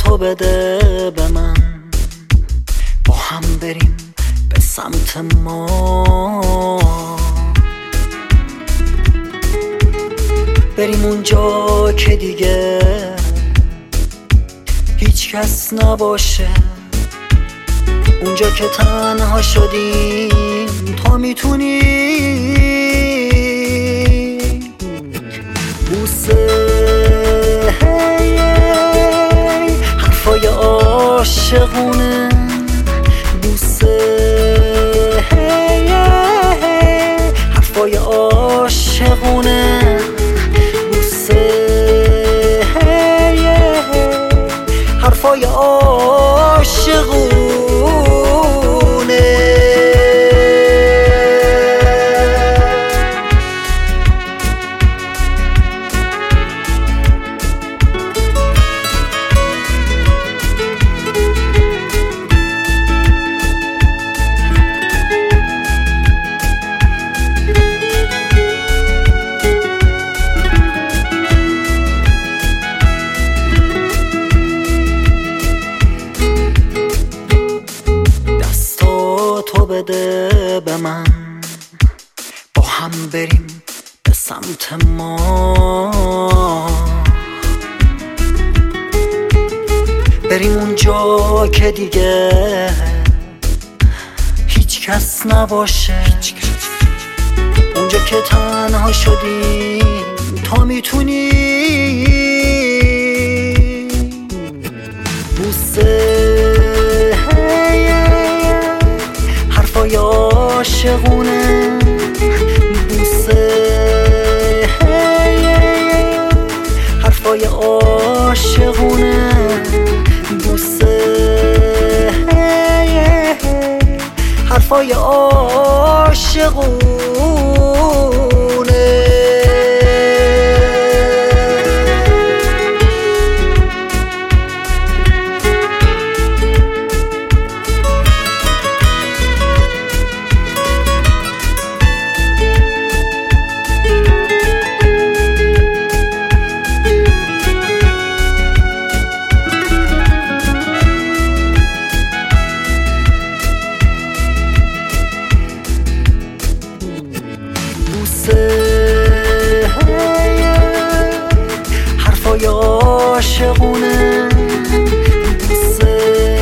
تو بده به من، با هم بریم به سمت ما، بریم اونجا که دیگه هیچ کس نباشه، اونجا که تنها شدیم تا میتونی بوسه حرفای عاشقونه، بوسه حرفای عاشقونه، بوسه حرفای عاشقونه. تو بده به من، با هم بریم به سمت ما، بریم اونجا که دیگه هیچ کس نباشه، اونجا که تنها شدیم تا میتونی بوسه حرفای عاشقونه، بوسه حرفای عاشقونه، بوسه حرفای عاشقونه. حرفای عاشقونه، بوسه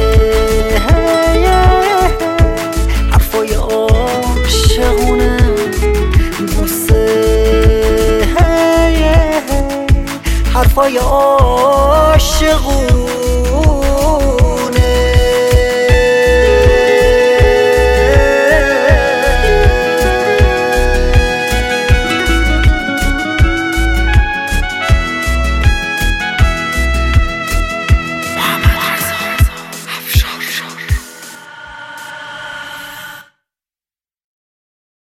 حرفای عاشقونه، بوسه حرفای عاشقونه.